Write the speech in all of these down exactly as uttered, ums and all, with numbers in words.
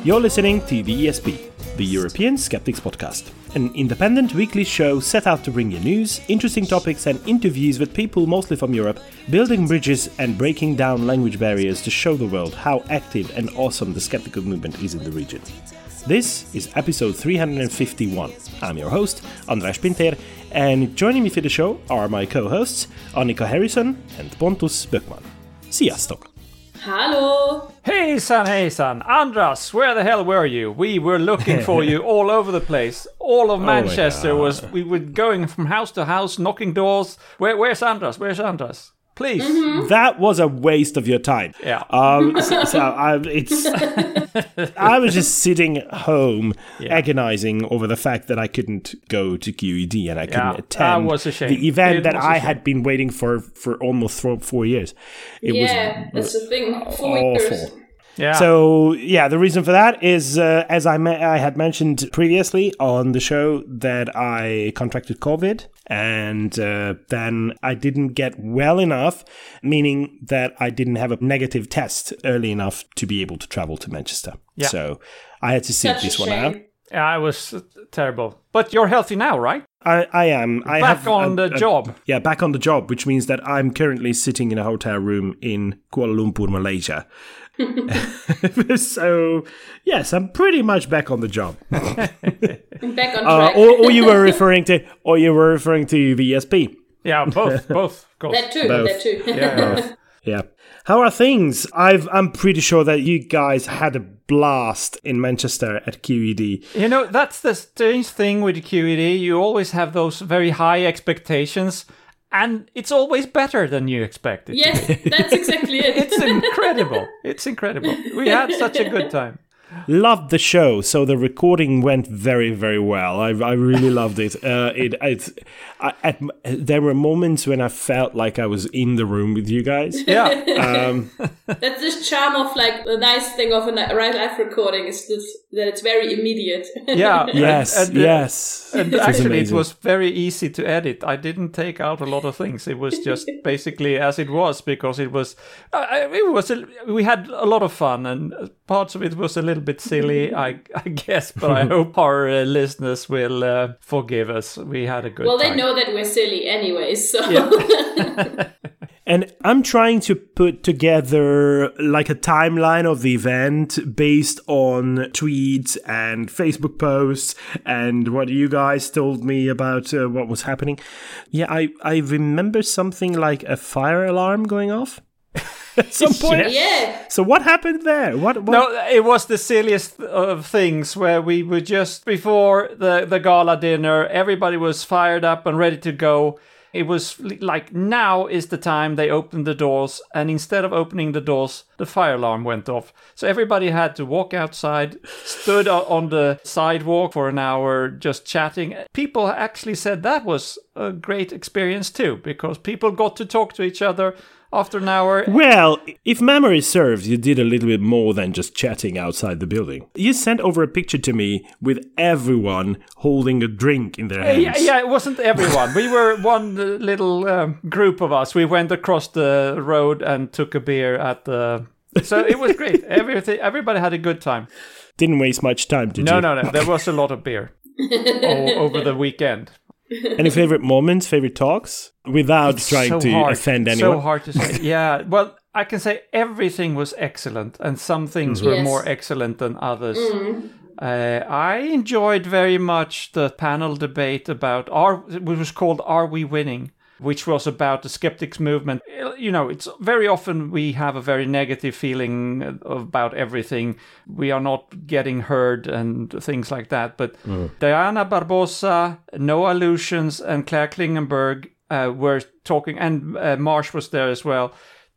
You're listening to the E S P, the European Skeptics Podcast, an independent weekly show set out to bring you news, interesting topics and interviews with people mostly from Europe, building bridges and breaking down language barriers to show the world how active and awesome the skeptical movement is in the region. This is episode three hundred fifty-one. I'm your host, András Pinter, and joining me for the show are my co-hosts, Annika Harrison and Pontus Böckman. Sziasztok! Hello! Hejsan hejsan! Andras, where the hell were you? We were looking for you all over the place. All of Manchester oh was, we were going from house to house, knocking doors. Where, where's Andras? Where's Andras? Please. Mm-hmm. That was a waste of your time. Yeah. Um, so, so I, it's. I was just sitting home, yeah. agonizing over the fact that I couldn't go to Q E D and I couldn't yeah, attend that was a shame. the event it that I shame. had been waiting for for almost four, four years. It yeah, was that's the thing. Four awful. years. Yeah. So, yeah, the reason for that is, uh, as I, me- I had mentioned previously on the show, that I contracted COVID, and uh, then I didn't get well enough, meaning that I didn't have a negative test early enough to be able to travel to Manchester. Yeah. So I had to sit Such this a one shame. out. Yeah, it was uh, terrible. But you're healthy now, right? I, I am. I Back have on a, the a, job. Yeah, back on the job, which means that I'm currently sitting in a hotel room in Kuala Lumpur, Malaysia. So, yes, I'm pretty much back on the job. Back on track. Uh, or, or you were referring to, or you were referring to the E S P. Yeah, both, both, of course. That too, Both. that too. Yeah, Both. Yeah. How are things? I've, I'm pretty sure that you guys had a blast in Manchester at Q E D. You know, that's the strange thing with Q E D. You always have those very high expectations, and it's always better than you expected. Yes, that's exactly it. It's incredible. It's incredible. We had such a good time. Loved the show, so the recording went very, very well. I, I really loved it. Uh, it, it I, at, there were moments when I felt like I was in the room with you guys. Yeah. Um, That's the charm of like the nice thing of a ni- right life recording is this, that it's very immediate. Yeah. yes, and, and, uh, yes. And It was actually, it amazing. was very easy to edit. I didn't take out a lot of things. It was just basically as it was because it was. Uh, it was. A, we had a lot of fun, and parts of it was a little bit silly, I, I guess. But I hope our uh, listeners will uh, forgive us. We had a good. Well, time. they know that we're silly anyway, so. Yeah. And I'm trying to put together like a timeline of the event based on tweets and Facebook posts and what you guys told me about uh, what was happening. Yeah, I, I remember something like a fire alarm going off at some point. Yeah. So what happened there? What, what? No, it was the silliest of things where we were just before the, the gala dinner, everybody was fired up and ready to go. It was like now is the time they opened the doors, and instead of opening the doors, the fire alarm went off. So everybody had to walk outside, stood on the sidewalk for an hour just chatting. People actually said that was a great experience too, because people got to talk to each other after an hour. Well, if memory serves, you did a little bit more than just chatting outside the building. You sent over a picture to me with everyone holding a drink in their hands. Yeah, yeah, it wasn't everyone. We were one uh, little um, group of us. We went across the road and took a beer at the... So it was great. Everything, everybody had a good time. Didn't waste much time, did no, you? No, no, no. There was a lot of beer o- over the weekend. Any favorite moments, favorite talks? Without It's trying so to hard. offend anyone. So hard to say. Yeah, well, I can say everything was excellent, and some things were Yes. more excellent than others. Mm. Uh, I enjoyed very much the panel debate about are which was called "Are We Winning?", which was about the skeptics movement. You know, it's very often we have a very negative feeling about everything. We are not getting heard and things like that. But mm. Diana Barbosa, Noah Lucians, and Claire Klingenberg uh, were talking, and uh, Marsh was there as well,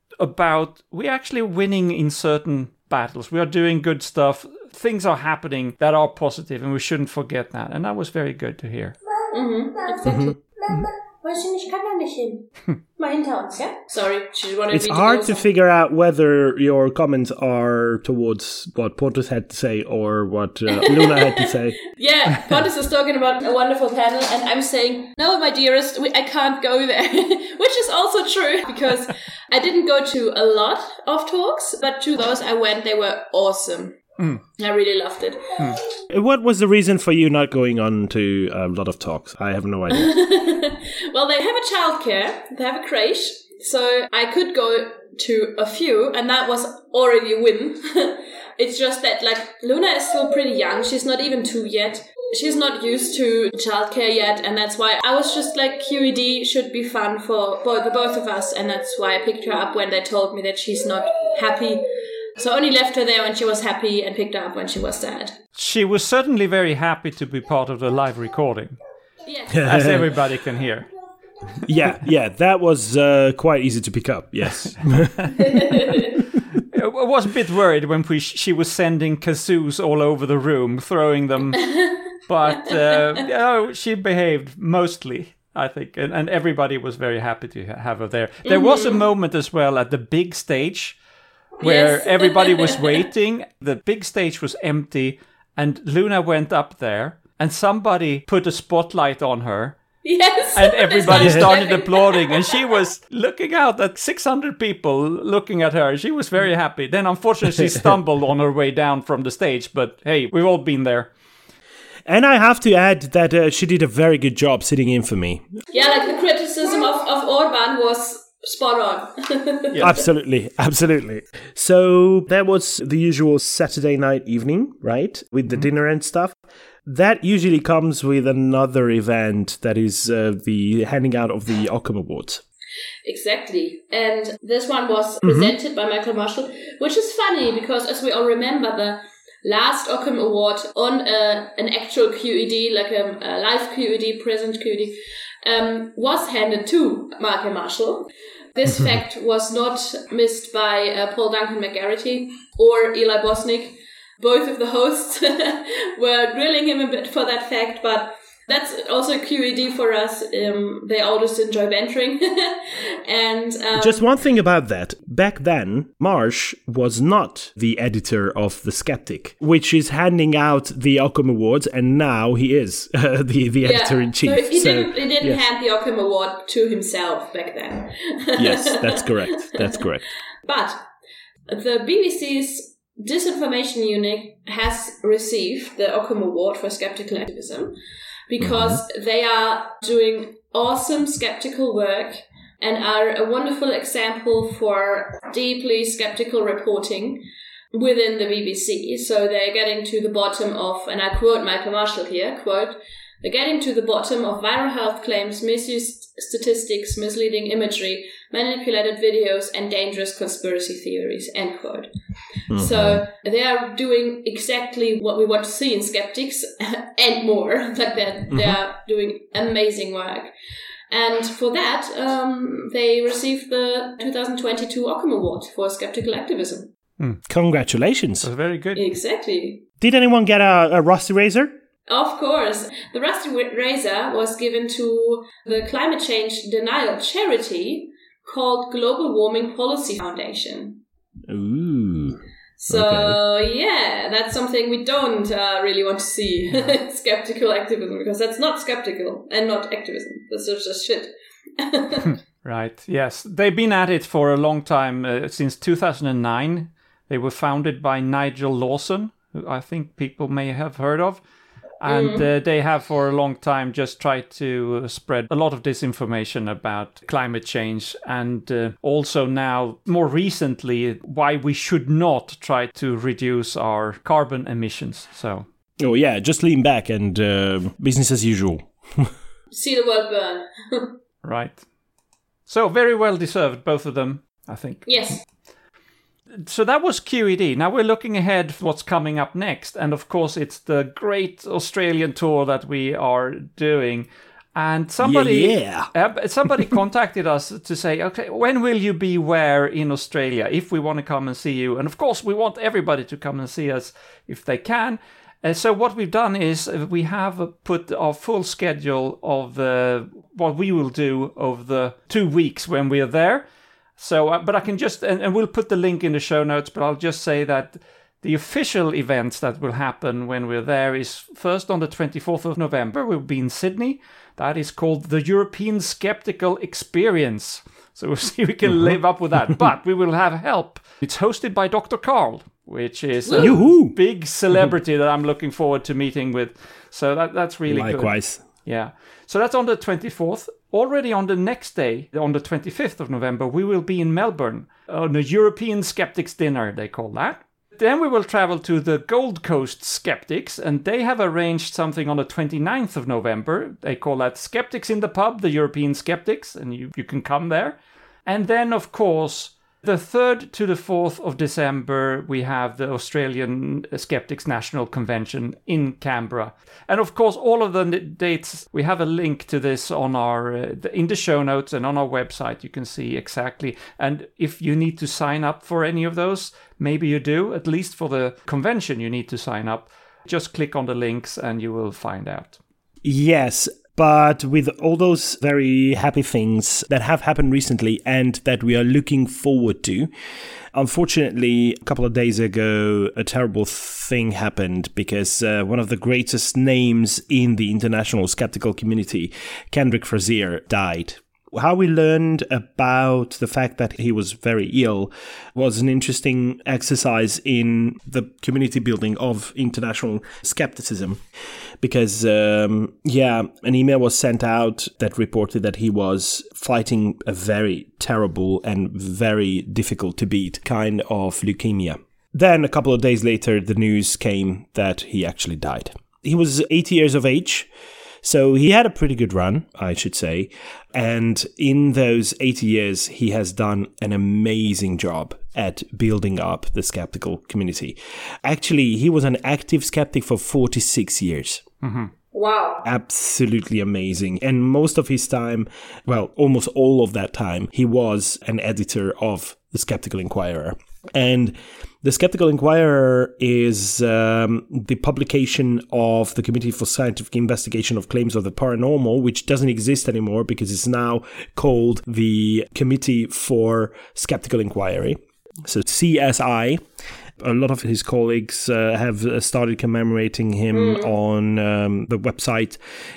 about we actually winning in certain battles. We are doing good stuff. Things are happening that are positive, and we shouldn't forget that. And that was very good to hear. Mm-hmm. Exactly. Mm-hmm. Weißt du nicht, kann da nicht hin. Mal hinter uns, ja? Sorry, she wanted It's me to hard go to some- figure out whether your comments are towards what Pontus had to say or what uh, Luna had to say. Yeah, Pontus is talking about a wonderful panel, and I'm saying, no, my dearest, we, I can't go there. Which is also true, because I didn't go to a lot of talks, but to those I went, they were awesome. Mm. I really loved it. Mm. What was the reason for you not going on to a lot of talks? I have no idea. Well, they have a childcare, they have a creche, so I could go to a few, and that was already a win. It's just that, like, Luna is still pretty young. She's not even two yet. She's not used to childcare yet, and that's why I was just like, Q E D should be fun for both, the both of us, and that's why I picked her up when they told me that she's not happy. So I only left her there when she was happy and picked her up when she was sad. She was certainly very happy to be part of the live recording. Yes. As everybody can hear. Yeah, yeah, that was uh, quite easy to pick up, yes. I was a bit worried when we, she was sending kazoos all over the room, throwing them. But uh, oh, she behaved mostly, I think. And, and everybody was very happy to have her there. There mm-hmm. was a moment as well at the big stage where yes. everybody was waiting. The big stage was empty. And Luna went up there. And somebody put a spotlight on her. Yes. And everybody started applauding. And she was looking out at six hundred people looking at her. She was very happy. Then, unfortunately, she stumbled on her way down from the stage. But hey, we've all been there. And I have to add that uh, she did a very good job sitting in for me. Yeah, like the criticism of, of Orban was spot on. Yeah. Absolutely, absolutely. So that was the usual Saturday night evening, right? With the mm-hmm. dinner and stuff. That usually comes with another event that is uh, the handing out of the Ockham Awards. Exactly. And this one was presented mm-hmm. by Michael Marshall, which is funny because, as we all remember, the last Ockham Award on a, an actual Q E D, like a, a live Q E D, present Q E D, um, was handed to Michael Marshall. This fact was not missed by uh, Paul Duncan McGarity or Eli Bosnick. Both of the hosts were grilling him a bit for that fact, but that's also Q E D for us. Um, they all just enjoy bantering. and um, Just one thing about that. Back then, Marsh was not the editor of The Skeptic, which is handing out the Ockham Awards, and now he is uh, the, the yeah, editor-in-chief. So he so, didn't, he didn't yes. hand the Ockham Award to himself back then. Yes, that's correct. That's correct. But the B B C's Disinformation Unit has received the Ockham Award for Skeptical Activism because mm-hmm. they are doing awesome skeptical work and are a wonderful example for deeply skeptical reporting within the B B C. So they're getting to the bottom of, and I quote Michael Marshall here, quote, "They're getting to the bottom of viral health claims, misused statistics, misleading imagery, manipulated videos, and dangerous conspiracy theories," end quote. Mm-hmm. So they are doing exactly what we want to see in skeptics and more. Like they're, mm-hmm. they're doing amazing work. And for that, um, they received the twenty twenty-two Ockham Award for skeptical activism. Mm. Congratulations. That's very good. Exactly. Did anyone get a, a Rusty Razor? Of course. The Rusty Razor was given to the climate change denial charity called Global Warming Policy Foundation. Ooh. So, okay. yeah, that's something we don't uh, really want to see. Skeptical activism, because that's not skeptical and not activism. That's just shit. Right, yes. They've been at it for a long time, uh, since two thousand nine. They were founded by Nigel Lawson, who I think people may have heard of. And mm. uh, they have for a long time just tried to uh, spread a lot of disinformation about climate change. And uh, also now, more recently, why we should not try to reduce our carbon emissions. So, oh, yeah, just lean back and uh, business as usual. See the world burn. Right. So, very well deserved, both of them, I think. Yes. So that was Q E D. Now we're looking ahead for what's coming up next. And of course, it's the great Australian tour that we are doing. And somebody yeah, yeah. Uh, somebody contacted us to say, okay, when will you be where in Australia if we want to come and see you? And of course, we want everybody to come and see us if they can. Uh, so what we've done is we have put our full schedule of uh, what we will do over the two weeks when we are there. So, uh, but I can just, and, and we'll put the link in the show notes, but I'll just say that the official events that will happen when we're there is first on the twenty-fourth of November, we'll be in Sydney. That is called the European Skeptical Experience. So we'll see if we can mm-hmm. live up with that. But we will have help. It's hosted by Doctor Carl. which is a Yoo-hoo! big celebrity that I'm looking forward to meeting with. So that that's really good. Likewise. Yeah. So that's on the twenty-fourth. Already on the next day, on the twenty-fifth of November, we will be in Melbourne on a European Skeptics Dinner, they call that. Then we will travel to the Gold Coast Skeptics, and they have arranged something on the twenty-ninth of November. They call that Skeptics in the Pub, the European Skeptics, and you, you can come there. And then, of course, the third to the fourth of December, we have the Australian Skeptics National Convention in Canberra. And of course, all of the dates, we have a link to this on our uh, in the show notes and on our website. You can see exactly. And if you need to sign up for any of those, maybe you do, at least for the convention you need to sign up. Just click on the links and you will find out. Yes. But with all those very happy things that have happened recently and that we are looking forward to, unfortunately, a couple of days ago, a terrible thing happened because uh, one of the greatest names in the international skeptical community, Kendrick Frazier, died. How we learned about the fact that he was very ill was an interesting exercise in the community building of international skepticism. Because, um, yeah, an email was sent out that reported that he was fighting a very terrible and very difficult to beat kind of leukemia. Then, a couple of days later, the news came that he actually died. He was eighty years of age. So he had a pretty good run, I should say. And in those eighty years, he has done an amazing job at building up the skeptical community. Actually, he was an active skeptic for forty-six years. Mm-hmm. Wow. Absolutely amazing. And most of his time, well, almost all of that time, he was an editor of the Skeptical Inquirer. And the Skeptical Inquirer is um, the publication of the Committee for Scientific Investigation of Claims of the Paranormal, which doesn't exist anymore because it's now called the Committee for Skeptical Inquiry. So C S I. A lot of his colleagues uh, have started commemorating him mm. on um, the website,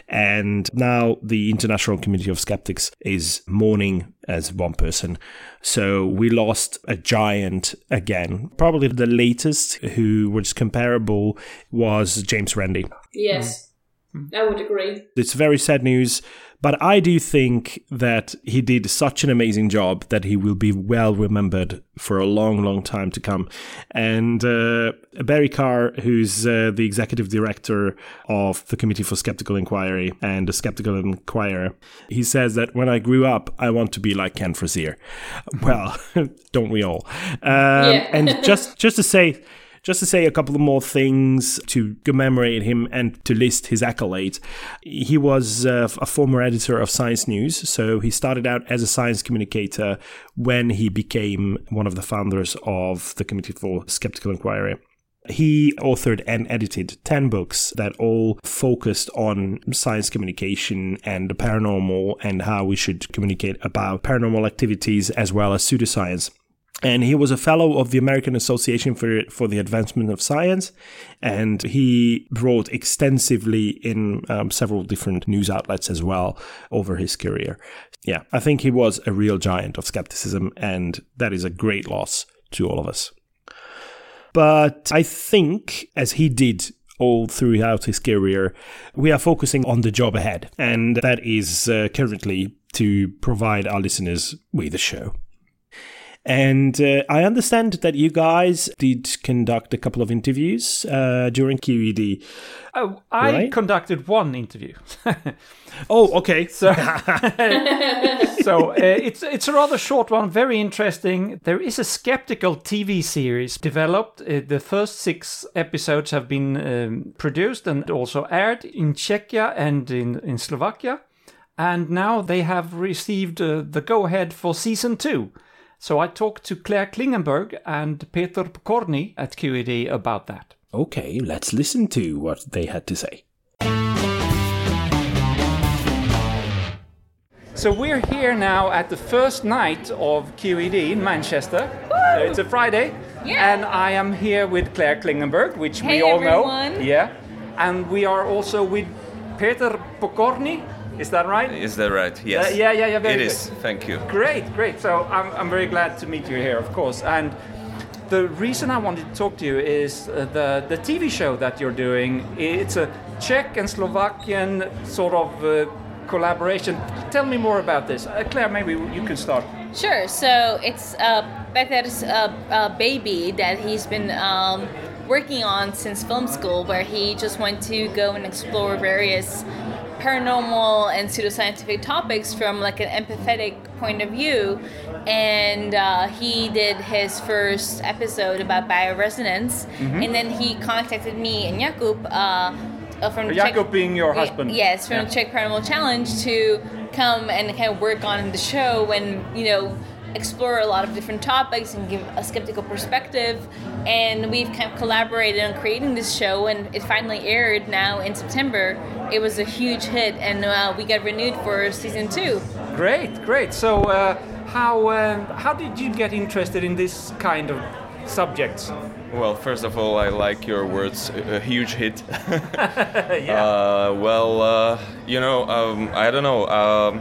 and now the International Committee of Skeptics is mourning as one person. So we lost a giant again. Probably the latest who was comparable was James Randi. Yes, mm. I would agree. It's very sad news. But I do think that he did such an amazing job that he will be well remembered for a long, long time to come. And uh, Barry Carr, who's uh, the executive director of the Committee for Skeptical Inquiry and the Skeptical Inquirer, he says that when I grew up, I want to be like Ken Frazier. Well, don't we all? Um, yeah. And just, just to say... Just to say a couple of more things to commemorate him and to list his accolades. He was uh, a former editor of Science News, so he started out as a science communicator when he became one of the founders of the Committee for Skeptical Inquiry. He authored and edited ten books that all focused on science communication and the paranormal and how we should communicate about paranormal activities as well as pseudoscience. And he was a fellow of the American Association for for the Advancement of Science, and he wrote extensively in um, several different news outlets as well over his career. Yeah, I think he was a real giant of skepticism, and that is a great loss to all of us. But I think, as he did all throughout his career, we are focusing on the job ahead, and that is uh, currently to provide our listeners with a show. And uh, I understand that you guys did conduct a couple of interviews uh, during Q E D. Oh, I right? conducted one interview. Oh, okay. So, so uh, it's it's a rather short one, very interesting. There is a skeptical T V series developed. Uh, the first six episodes have been um, produced and also aired in Czechia and in, in Slovakia. And now they have received uh, the go-ahead for season two. So I talked to Claire Klingenberg and Peter Pokorny at Q E D about that. Okay, let's listen to what they had to say. So we're here now at the first night of Q E D in Manchester. Uh, it's a Friday. Yeah. And I am here with Claire Klingenberg, which hey, we all everyone. know. Yeah. And we are also with Peter Pokorny. Is that right? Is that right? Yes. Uh, yeah, yeah, yeah. Very it good. is. Thank you. Great, great. So I'm, I'm very glad to meet you here, of course. And the reason I wanted to talk to you is uh, the the T V show that you're doing. It's a Czech and Slovakian sort of uh, collaboration. Tell me more about this. Uh, Claire, maybe you can start. Sure. So it's uh, Peter's uh, uh, baby that he's been um, working on since film school, where he just went to go and explore various paranormal and pseudoscientific topics from like an empathetic point of view. And uh, he did his first episode about bioresonance, mm-hmm. and then he contacted me and Jakub uh, from the Jakub Czech, being your husband. Yes, from yeah. the Czech Paranormal Challenge to come and kind of work on the show and, you know, explore a lot of different topics and give a skeptical perspective. And we've kind of collaborated on creating this show, and it finally aired now in September. It was a huge hit, and uh, we got renewed for season two. Great, great. So uh, how uh, how did you get interested in this kind of subjects? Well, first of all, I like your words, a, a huge hit. yeah. Uh, well, uh, you know, um, I don't know. Um,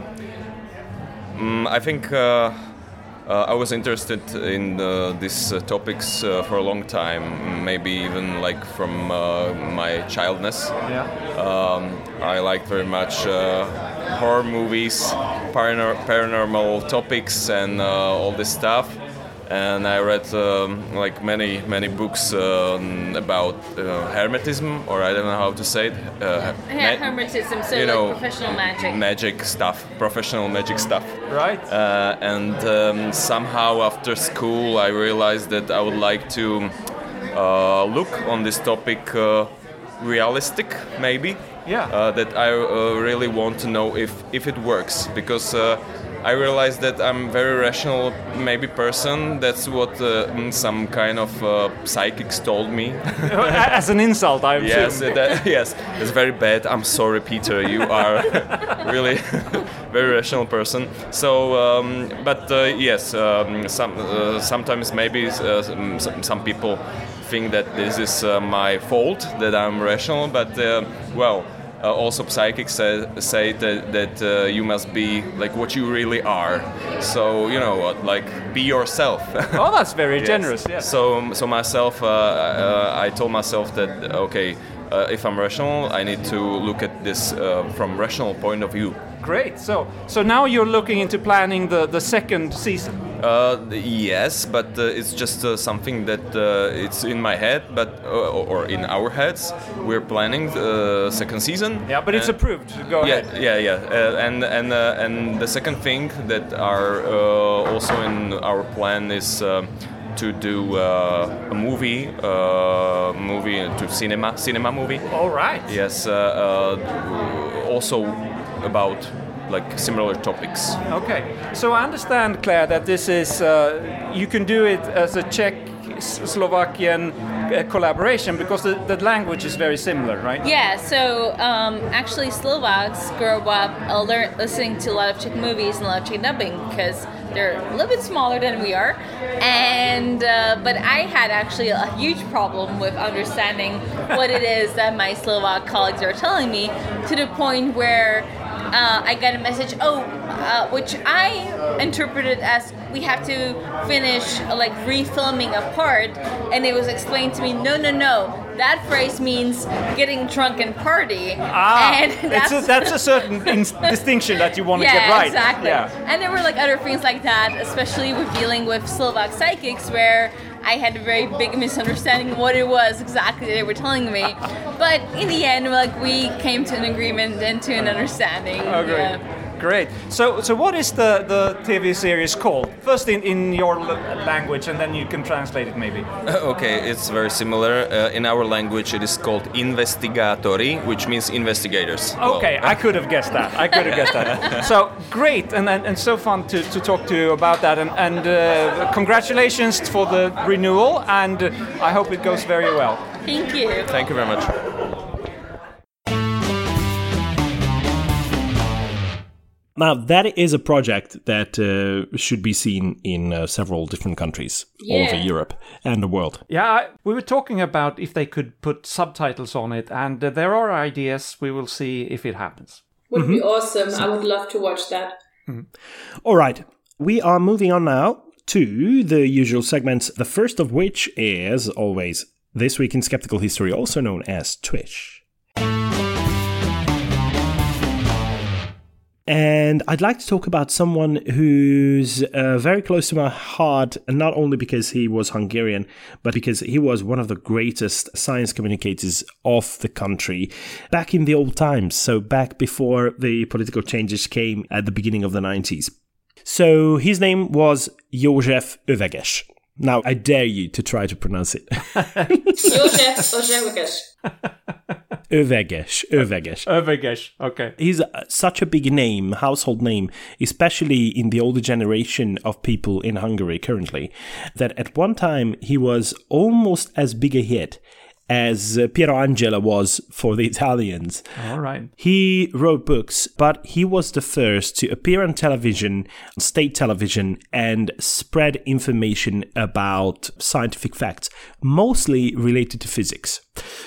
mm, I think uh, uh, I was interested in uh, these uh, topics uh, for a long time, maybe even like from uh, my childness. Yeah. Um, I like very much uh, horror movies, paranor- paranormal topics, and uh, all this stuff. And I read um, like many many books um, about uh, hermetism, or I don't know how to say it. Uh, yeah, ma- hermetism, so you like know, professional magic. Magic stuff, professional magic stuff. Right. Uh, and um, somehow after school, I realized that I would like to uh, look on this topic uh, realistic, maybe. Yeah. Uh, that I uh, really want to know if if it works, because. Uh, I realized that I'm a very rational, maybe person. That's what uh, some kind of uh, psychics told me. As an insult, I assume. Yes, that, yes, it's very bad. I'm sorry, Peter. You are really very rational person. So, um, but uh, yes, um, some uh, sometimes maybe uh, some, some people think that this is uh, my fault that I'm rational. But uh, well. Uh, also, psychics say, say that, that uh, you must be like what you really are. So you know, like be yourself. Oh, that's very yes. generous. Yes. So, so myself, uh, uh, I told myself that okay, uh, if I'm rational, I need to look at this uh, from rational point of view. Great. So, so now you're looking into planning the, the second season. Uh, yes, but uh, it's just uh, something that uh, it's in my head, but uh, or in our heads. We're planning the second season. Yeah, but it's uh, approved. Go yeah, ahead. Yeah, yeah, uh, and and uh, and the second thing that are uh, also in our plan is uh, to do uh, a movie, uh, movie to cinema, cinema movie. All right. Yes, uh, uh, also about like similar topics. Okay, so I understand, Claire, that this is uh, you can do it as a Czech Slovakian uh, collaboration because the, the language is very similar, right? Yeah, so um, actually Slovaks grow up uh, learn, listening to a lot of Czech movies and a lot of Czech dubbing because they're a little bit smaller than we are. And uh, but I had actually a huge problem with understanding what it is that my Slovak colleagues are telling me, to the point where Uh, I got a message, oh, uh, which I interpreted as we have to finish uh, like refilming a part, and it was explained to me, no, no, no, that phrase means getting drunk and party. Ah, and that's, a, that's a certain in- distinction that you want to yeah, get right. Exactly. Yeah, and there were like other things like that, especially with dealing with Slovak psychics, where I had a very big misunderstanding of what it was exactly they were telling me. But in the end, like we came to an agreement and to an understanding. Oh, great. Yeah. Great. So, so what is the, the T V series called? First in, in your l- language, and then you can translate it maybe. Okay, it's very similar. Uh, in our language, it is called investigatori, which means investigators. Okay, Well, I could have guessed that. I could have guessed that. So great, and, and and so fun to, to talk to you about that. And, and uh, congratulations for the renewal, and I hope it goes very well. Thank you. Thank you very much. Now, that is a project that uh, should be seen in uh, several different countries all over Yeah. Europe and the world. Yeah, I, we were talking about if they could put subtitles on it, and uh, there are ideas. We will see if it happens. Would be awesome. I would love to watch that. All right, we are moving on now to the usual segments, the first of which is, always, This Week in Skeptical History, also known as Twish. And I'd like to talk about someone who's uh, very close to my heart, not only because he was Hungarian, but because he was one of the greatest science communicators of the country back in the old times, so back before the political changes came at the beginning of the nineties. So his name was József Öveges. Now, I dare you to try to pronounce it. József Öveges. Öveges, Öveges. Öveges, okay. He's uh, such a big name, household name, especially in the older generation of people in Hungary currently, that at one time he was almost as big a hit as uh, Piero Angela was for the Italians. All right. He wrote books, but he was the first to appear on television, state television, and spread information about scientific facts, mostly related to physics.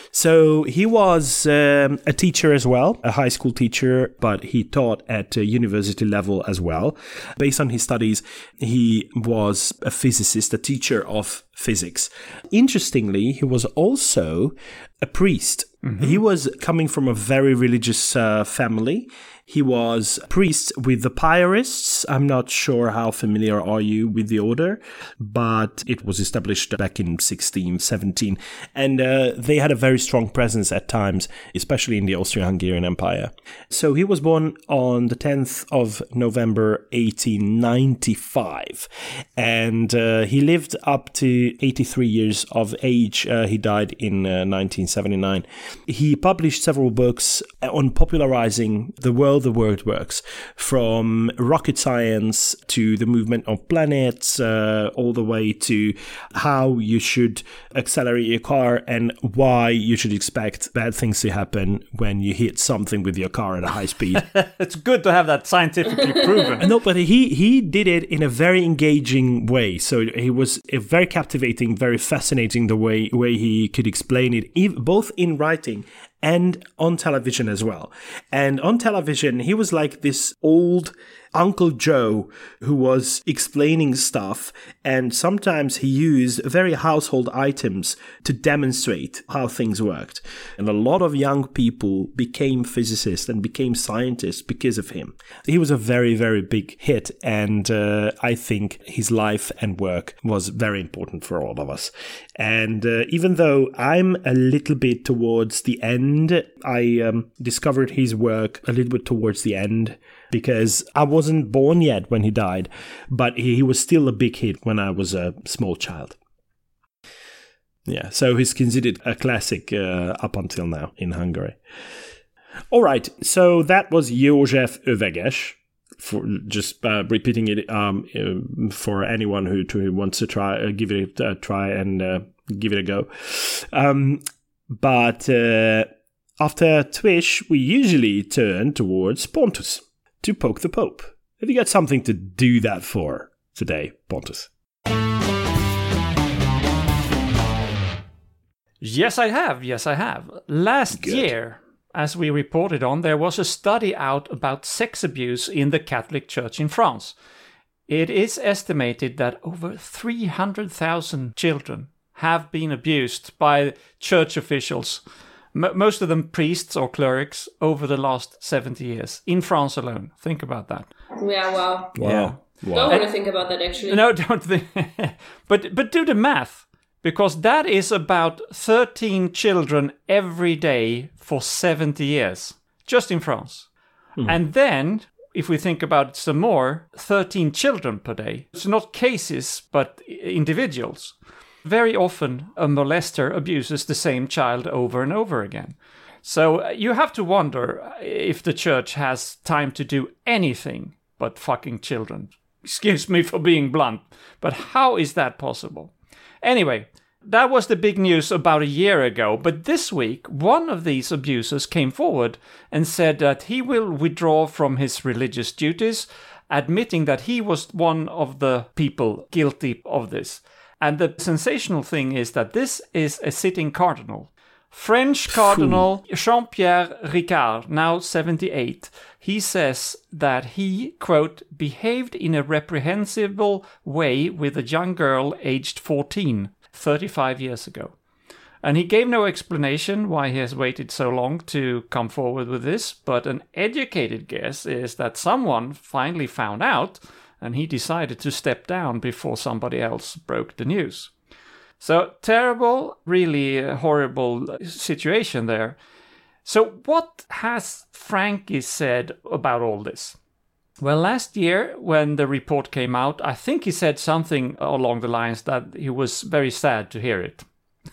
So he was um, a teacher as well, a high school teacher, but he taught at a university level as well. Based on his studies, he was a physicist, a teacher of physics. Interestingly, he was also a priest. Mm-hmm. He was coming from a very religious uh, family. He was a priest with the Piarists. I'm not sure how familiar are you with the order, but it was established back in sixteen seventeen. And uh, they had a very strong presence at times, especially in the Austro-Hungarian Empire. So he was born on the tenth of November, eighteen ninety-five. And uh, he lived up to eighty-three years of age. Uh, he died in uh, nineteen seventy-nine. He published several books on popularizing the world the word works, from rocket science to the movement of planets, uh, all the way to how you should accelerate your car and why you should expect bad things to happen when you hit something with your car at a high speed. It's good to have that scientifically proven. No, but he, he did it in a very engaging way. So he was very captivating, very fascinating the way, way he could explain it, both in writing and on television as well. And on television, he was like this old Uncle Joe who was explaining stuff, and sometimes he used very household items to demonstrate how things worked. And a lot of young people became physicists and became scientists because of him. He was a very, very big hit, and uh, I think his life and work was very important for all of us. And uh, even though I'm a little bit towards the end, I um, discovered his work a little bit towards the end, because I wasn't born yet when he died, but he, he was still a big hit when I was a small child. Yeah, so he's considered a classic uh, up until now in Hungary. All right, so that was József Öveges. For just uh, repeating it um, uh, for anyone who, who wants to try, uh, give it a try and uh, give it a go. Um, but uh, after Twish, we usually turn towards Pontus to poke the Pope. Have you got something to do that for today, Pontus? Yes, I have. Yes, I have. Last Good. year, as we reported on, there was a study out about sex abuse in the Catholic Church in France. It is estimated that over three hundred thousand children have been abused by church officials, m- most of them priests or clerics, over the last seventy years, in France alone. Think about that. Yeah, wow. Wow. Yeah. Don't Wow. want to think about that, actually. No, don't think. but but do the math, because that is about thirteen children every day for seventy years, just in France. Hmm. And then, if we think about it some more, thirteen children per day. It's not cases, but individuals. Very often, a molester abuses the same child over and over again. So you have to wonder if the church has time to do anything but fucking children. Excuse me for being blunt, but how is that possible? Anyway, that was the big news about a year ago, but this week, one of these abusers came forward and said that he will withdraw from his religious duties, admitting that he was one of the people guilty of this. And the sensational thing is that this is a sitting cardinal. French Cardinal Jean-Pierre Ricard, now seventy-eight, he says that he, quote, behaved in a reprehensible way with a young girl aged fourteen, thirty-five years ago. And he gave no explanation why he has waited so long to come forward with this, but an educated guess is that someone finally found out and he decided to step down before somebody else broke the news. So terrible, really horrible situation there. So what has Frankie said about all this? Well, last year when the report came out, I think he said something along the lines that he was very sad to hear it.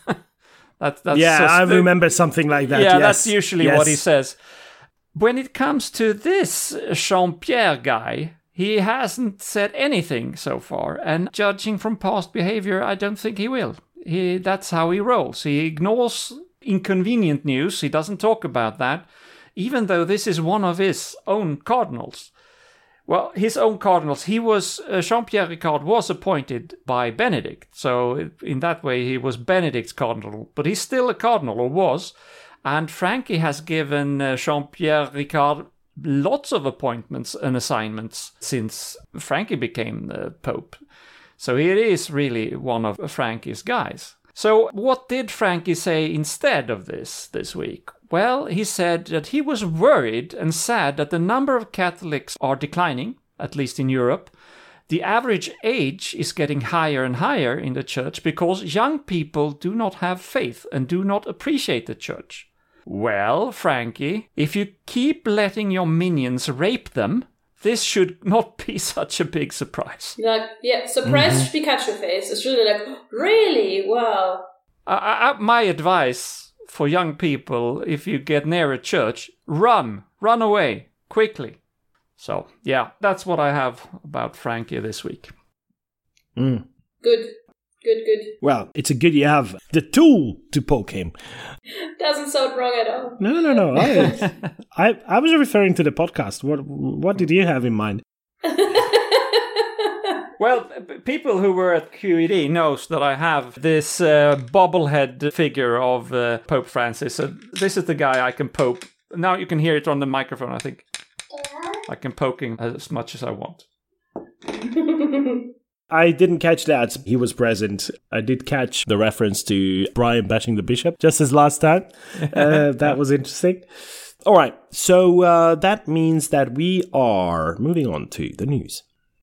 That, that's yeah, so I st- remember something like that. Yeah, yes. that's usually yes. what he says. When it comes to this Jean-Pierre guy, he hasn't said anything so far. And judging from past behavior, I don't think he will. He, that's how he rolls. He ignores inconvenient news. He doesn't talk about that, even though this is one of his own cardinals. Well, his own cardinals. He was uh, Jean-Pierre Ricard was appointed by Benedict, so in that way he was Benedict's cardinal. But he's still a cardinal, or was. And Frankie has given uh, Jean-Pierre Ricard lots of appointments and assignments since Frankie became the Pope. So he is really one of Frankie's guys. So what did Frankie say instead of this this week? Well, he said that he was worried and sad that the number of Catholics are declining, at least in Europe. The average age is getting higher and higher in the church because young people do not have faith and do not appreciate the church. Well, Frankie, if you keep letting your minions rape them, this should not be such a big surprise. Like, yeah, surprised mm-hmm. Pikachu face. It's really like, really? Wow. Uh, uh, my advice for young people, if you get near a church, run. Run away. Quickly. So, yeah, that's what I have about Frankie this week. Mm. Good. Good, good. Well, it's a good you have the tool to poke him. Doesn't sound wrong at all. No, no, no. I, I, I was referring to the podcast. What, what did you have in mind? Well, people who were at Q E D knows that I have this uh, bobblehead figure of uh, Pope Francis. So this is the guy I can poke. Now you can hear it on the microphone, I think. I can poke him as much as I want. I didn't catch that. He was present. I did catch the reference to Brian bashing the bishop, just as last time. Uh, that was interesting. All right. So uh, that means that we are moving on to the news.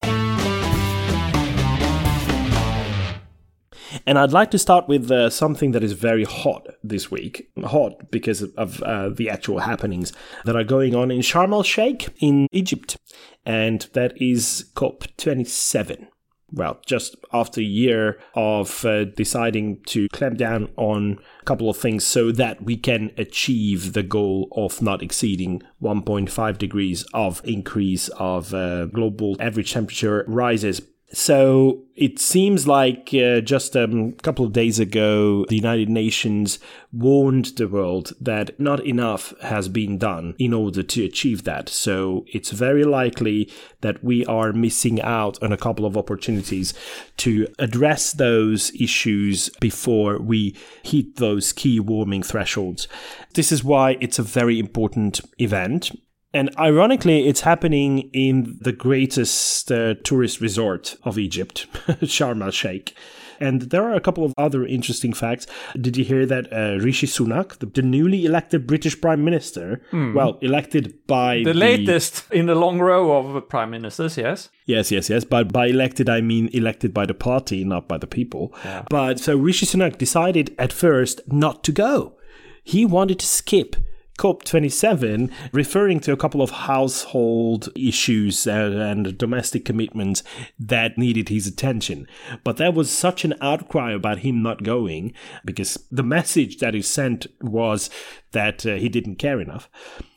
And I'd like to start with uh, something that is very hot this week. Hot because of uh, the actual happenings that are going on in Sharm el-Sheikh in Egypt. And that is COP twenty-seven. Well, just after a year of uh, deciding to clamp down on a couple of things so that we can achieve the goal of not exceeding one point five degrees of increase of uh, global average temperature rises. So it seems like uh, just a um, couple of days ago, the United Nations warned the world that not enough has been done in order to achieve that. So it's very likely that we are missing out on a couple of opportunities to address those issues before we hit those key warming thresholds. This is why it's a very important event. And ironically, it's happening in the greatest uh, tourist resort of Egypt, Sharm el-Sheikh. And there are a couple of other interesting facts. Did you hear that uh, Rishi Sunak, the, the newly elected British Prime Minister, mm. well, elected by the... The latest in the long row of Prime Ministers, yes? Yes, yes, yes. But by elected, I mean elected by the party, not by the people. Yeah. But so Rishi Sunak decided at first not to go. He wanted to skip COP twenty-seven, referring to a couple of household issues and, and domestic commitments that needed his attention. But there was such an outcry about him not going because the message that he sent was that uh, he didn't care enough.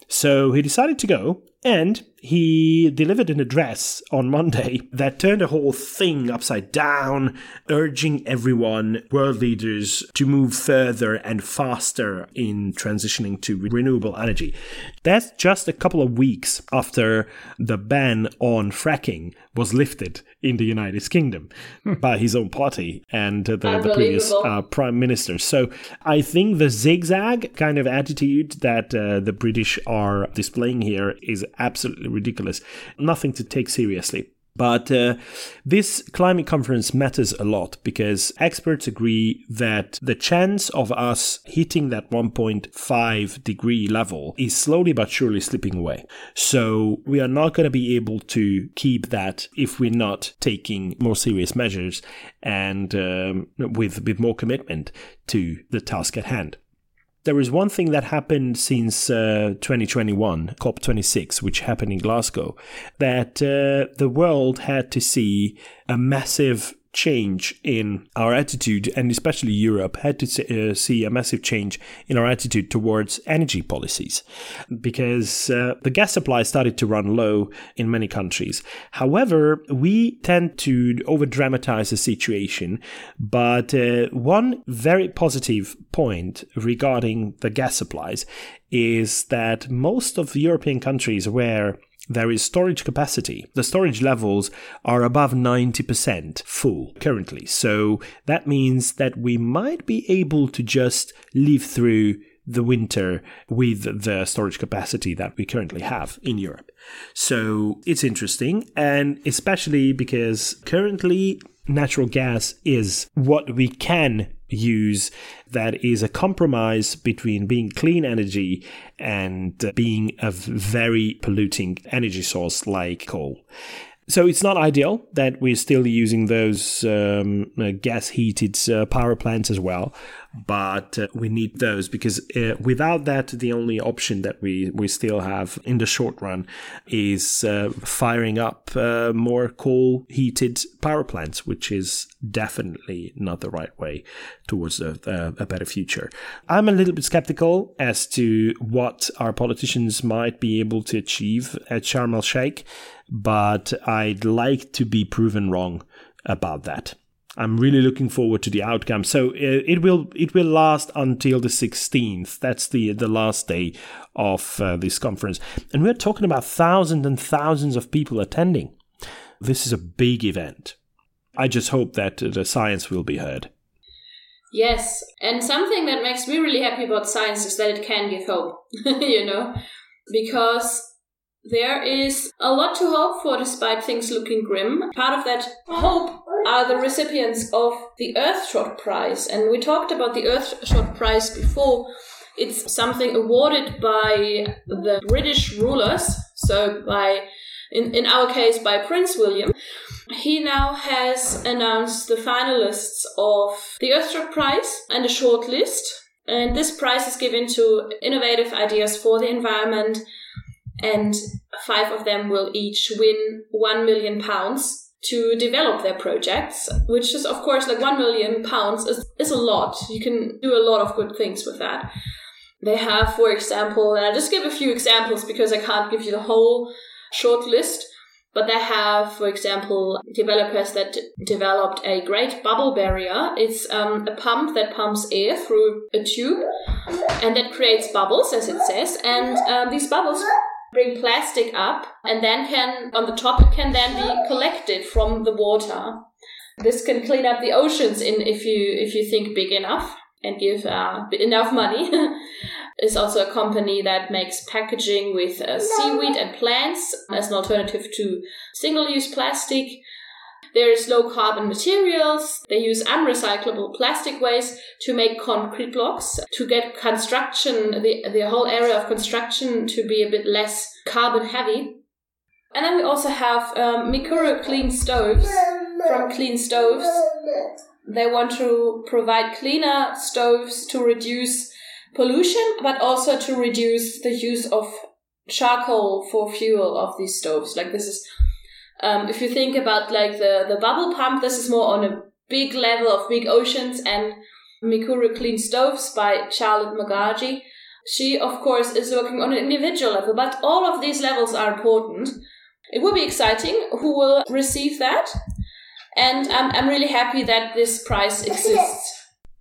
So he decided to go, and he delivered an address on Monday that turned the whole thing upside down, urging everyone, world leaders, to move further and faster in transitioning to renewable energy. That's just a couple of weeks after the ban on fracking was lifted in the United Kingdom by his own party and the, the previous uh, prime minister. So I think the zigzag kind of attitude that uh, the British are displaying here is absolutely ridiculous. Nothing to take seriously. But uh, this climate conference matters a lot because experts agree that the chance of us hitting that one point five degree level is slowly but surely slipping away. So we are not going to be able to keep that if we're not taking more serious measures and um, with, with more commitment to the task at hand. There is one thing that happened since uh, twenty twenty-one, COP twenty-six, which happened in Glasgow, that uh, the world had to see a massive change in our attitude, and especially Europe had to see, uh, see a massive change in our attitude towards energy policies, because uh, the gas supply started to run low in many countries. However, we tend to over-dramatize the situation, but uh, one very positive point regarding the gas supplies is that most of the European countries where there is storage capacity, the storage levels are above ninety percent full currently. So that means that we might be able to just live through the winter with the storage capacity that we currently have in Europe. So it's interesting, and especially because currently natural gas is what we can use that is a compromise between being clean energy and being a very polluting energy source like coal. So it's not ideal that we're still using those um, uh, gas-heated uh, power plants as well, but uh, we need those because uh, without that, the only option that we, we still have in the short run is uh, firing up uh, more coal-heated power plants, which is definitely not the right way towards a, a, a better future. I'm a little bit skeptical as to what our politicians might be able to achieve at Sharm el-Sheikh, but I'd like to be proven wrong about that. I'm really looking forward to the outcome. So uh, it will it will last until the sixteenth. That's the the last day of uh, this conference. And we're talking about thousands and thousands of people attending. This is a big event. I just hope that uh, the science will be heard. Yes, and something that makes me really happy about science is that it can give hope, you know, because there is a lot to hope for despite things looking grim. Part of that hope are the recipients of the Earthshot Prize. And we talked about the Earthshot Prize before. It's something awarded by the British rulers, so by, in, in our case, by Prince William. He now has announced the finalists of the Earthshot Prize and a short list. And this prize is given to innovative ideas for the environment, and five of them will each win one million pounds to develop their projects, which is, of course, like one million pounds is, is a lot. You can do a lot of good things with that. They have, for example, and I'll just give a few examples because I can't give you the whole short list, but they have, for example, developers that d- developed a great bubble barrier. It's um, a pump that pumps air through a tube and that creates bubbles, as it says, and um, these bubbles bring plastic up, and then can, on the top, it can then be collected from the water. This can clean up the oceans in if you if you think big enough and give uh, enough money. It's also a company that makes packaging with uh, seaweed and plants as an alternative to single-use plastic. There's low-carbon materials. They use unrecyclable plastic waste to make concrete blocks, to get construction, the, the whole area of construction to be a bit less carbon-heavy. And then we also have um, Mikuru Clean Stoves from Clean Stoves. They want to provide cleaner stoves to reduce pollution, but also to reduce the use of charcoal for fuel of these stoves. Like this is... Um, if you think about like the, the bubble pump, this is more on a big level of big oceans, and Mikuru Clean Stoves by Charlotte Magaji She, of course, is working on an individual level, but all of these levels are important. It will be exciting who will receive that. And I'm, I'm really happy that this prize exists.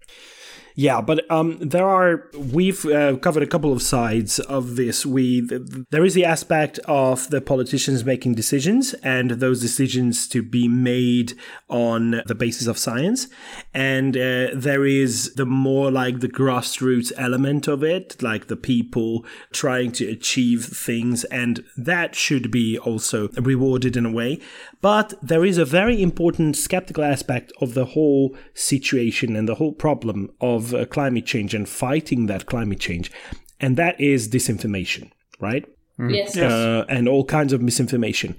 Yeah, but um, there are, we've uh, covered a couple of sides of this. We There is the aspect of the politicians making decisions and those decisions to be made on the basis of science. And uh, there is the more like the grassroots element of it, like the people trying to achieve things. And that should be also rewarded in a way. But there is a very important skeptical aspect of the whole situation and the whole problem of Of, uh, climate change and fighting that climate change, and that is disinformation, right? Mm. Yes. Uh, and all kinds of misinformation.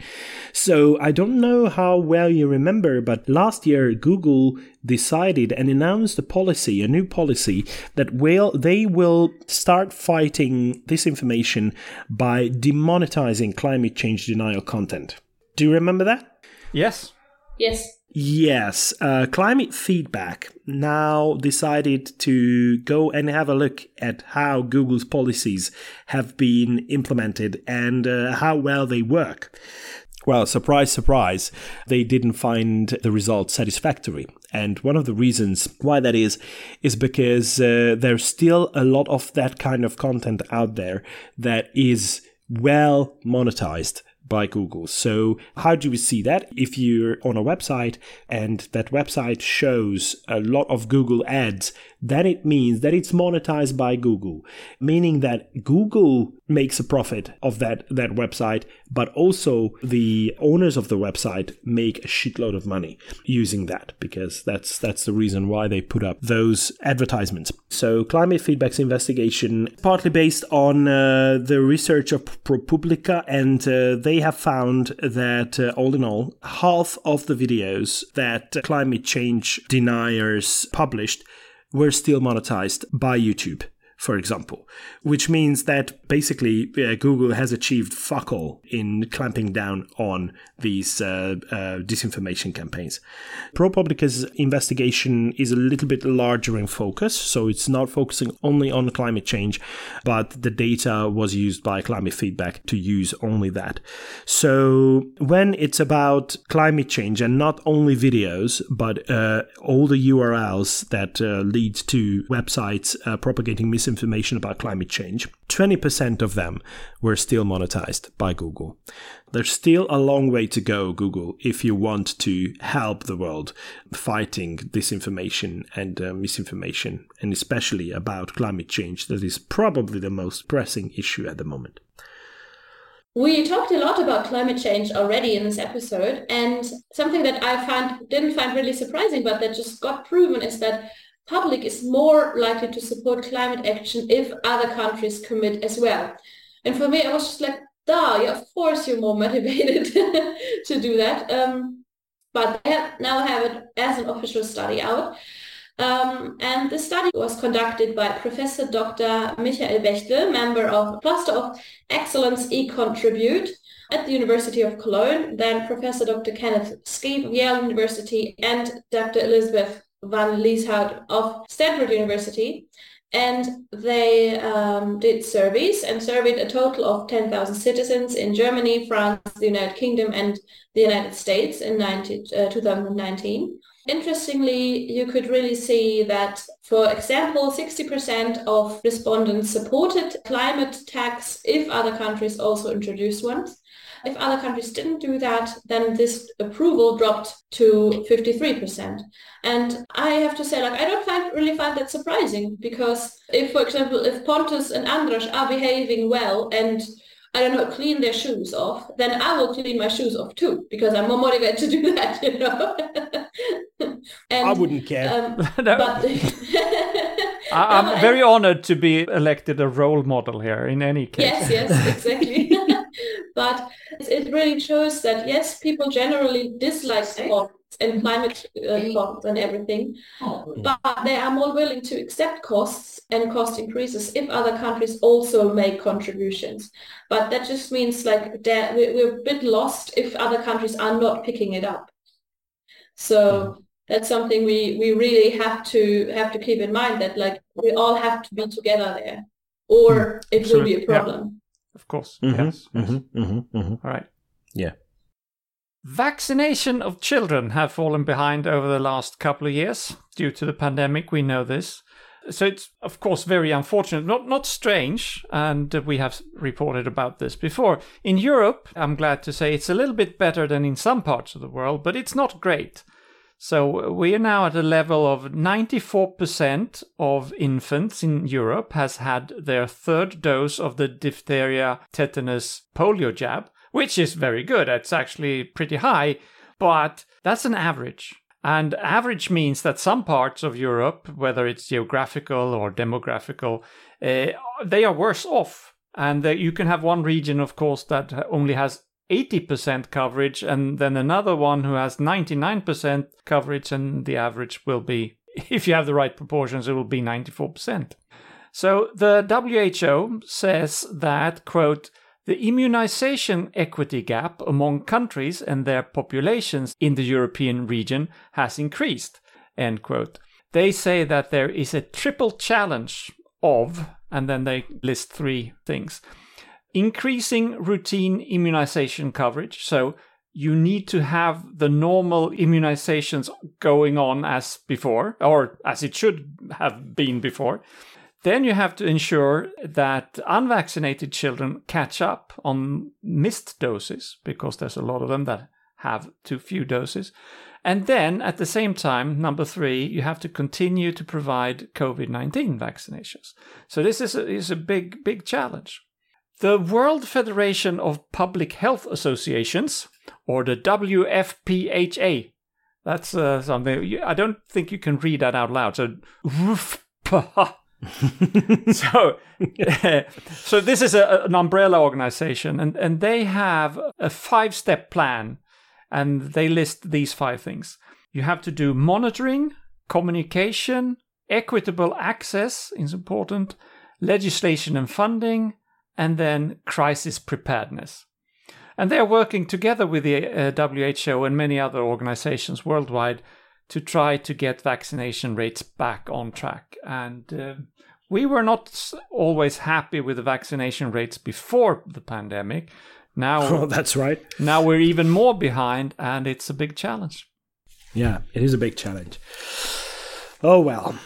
So I don't know how well you remember, but last year Google decided and announced a policy, a new policy, that will they will start fighting disinformation by demonetizing climate change denial content. Do you remember that? Yes. Yes. Yes, uh, Climate Feedback now decided to go and have a look at how Google's policies have been implemented and uh, how well they work. Well, surprise, surprise, they didn't find the results satisfactory. And one of the reasons why that is, is because uh, there's still a lot of that kind of content out there that is well monetized by Google. So how do we see that? If you're on a website and that website shows a lot of Google ads, then it means that it's monetized by Google, meaning that Google makes a profit of that, that website, but also the owners of the website make a shitload of money using that, because that's that's the reason why they put up those advertisements. So Climate Feedback's investigation is partly based on uh, the research of ProPublica, and uh, they have found that uh, all in all, half of the videos that climate change deniers published were still monetized by YouTube, for example, which means that basically uh, Google has achieved fuck all in clamping down on these uh, uh, disinformation campaigns. ProPublica's investigation is a little bit larger in focus, so it's not focusing only on climate change, but the data was used by Climate Feedback to use only that. So when it's about climate change, and not only videos, but uh, all the U R Ls that uh, lead to websites uh, propagating misinformation about climate change, twenty percent of them were still monetized by Google. There's still a long way to go, Google, if you want to help the world fighting disinformation and uh, misinformation, and especially about climate change. That is probably the most pressing issue at the moment. We talked a lot about climate change already in this episode, and something that I find didn't find really surprising, but that just got proven, is that public is more likely to support climate action if other countries commit as well. And for me, I was just like, duh, yeah, of course you're more motivated to do that. Um, but they have, now have it as an official study out. Um, and the study was conducted by Professor Doctor Michael Bechtel, member of Cluster of Excellence eContribute at the University of Cologne, then Professor Doctor Kenneth Skeet of Yale University, and Doctor Elizabeth van Lieshout of Stanford University. And they um, did surveys and surveyed a total of ten thousand citizens in Germany, France, the United Kingdom, and the United States in nineteen, uh, twenty nineteen. Interestingly, you could really see that, for example, sixty percent of respondents supported climate tax if other countries also introduced ones. If other countries didn't do that, then this approval dropped to fifty-three percent. And I have to say, like, I don't find, really find that surprising, because if, for example, if Pontus and Andras are behaving well and, I don't know, clean their shoes off, then I will clean my shoes off too, because I'm more motivated to do that, you know. And, I wouldn't care. Um, No. but I- I'm very honored to be elected a role model here in any case. Yes, yes, exactly. But it really shows that, yes, people generally dislike costs and climate uh, costs and everything, but they are more willing to accept costs and cost increases if other countries also make contributions. But that just means, like, that we're a bit lost if other countries are not picking it up. So that's something we, we really have to have to keep in mind, that, like, we all have to be together there. or Mm. it will be a problem. Yeah. Of course. Mm-hmm, Yes. yes. mm-hmm, mm-hmm, mm-hmm. All right. Yeah. Vaccination of children have fallen behind over the last couple of years due to the pandemic. We know this. So it's, of course, very unfortunate, not not strange, and we have reported about this before. In Europe, I'm glad to say it's a little bit better than in some parts of the world, but it's not great. So we are now at a level of ninety-four percent of infants in Europe has had their third dose of the diphtheria, tetanus, polio jab, which is very good. It's actually pretty high, but that's an average. And average means that some parts of Europe, whether it's geographical or demographical, uh, they are worse off. And uh, you can have one region, of course, that only has eighty percent coverage, and then another one who has ninety-nine percent coverage, and the average will be, if you have the right proportions, it will be ninety-four percent. So the W H O says that, quote, the immunization equity gap among countries and their populations in the European region has increased, end quote. They say that there is a triple challenge of, and then they list three things. Increasing routine immunization coverage. So you need to have the normal immunizations going on as before, or as it should have been before. Then you have to ensure that unvaccinated children catch up on missed doses, because there's a lot of them that have too few doses. And then at the same time, number three, you have to continue to provide covid nineteen vaccinations. So this is a, is a big, big challenge. The World Federation of Public Health Associations, or the W F P H A, that's uh, something, I don't think you can read that out loud. So, so, so this is a, an umbrella organization, and, and they have a five-step plan, and they list these five things. You have to do monitoring, communication, equitable access is important, legislation and funding, and then crisis preparedness. And they're working together with the uh, W H O and many other organizations worldwide to try to get vaccination rates back on track. And uh, we were not always happy with the vaccination rates before the pandemic. Now, oh, that's right. Now we're even more behind, and it's a big challenge. Yeah, it is a big challenge. Oh, well.